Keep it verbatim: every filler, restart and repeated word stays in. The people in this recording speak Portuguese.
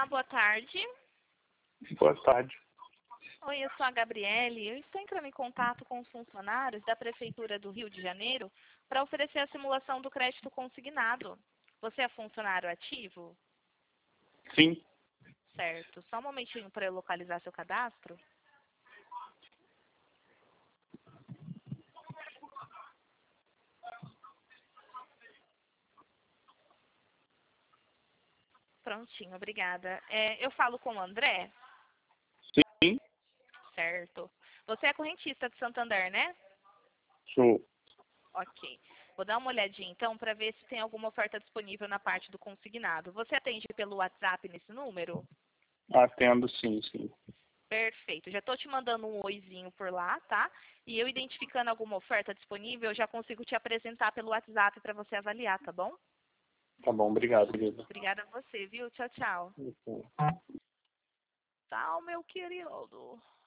Olá, boa tarde. Boa tarde. Oi, eu sou a Gabriele. Eu estou entrando em contato com os funcionários da Prefeitura do Rio de Janeiro para oferecer a simulação do crédito consignado. Você é funcionário ativo? Sim. Certo. Só um momentinho para eu localizar seu cadastro. Prontinho, obrigada. É, eu falo com o André? Sim. Certo. Você é correntista de Santander, né? Sou. Ok. Vou dar uma olhadinha então para ver se tem alguma oferta disponível na parte do consignado. Você atende pelo WhatsApp nesse número? Atendo sim, sim. Perfeito. Já estou te mandando um oizinho por lá, tá? E eu identificando alguma oferta disponível, eu já consigo te apresentar pelo WhatsApp para você avaliar, tá bom? Tá bom, obrigado, querida. Obrigada a você, viu? Tchau, tchau. Ok. Tchau, meu querido.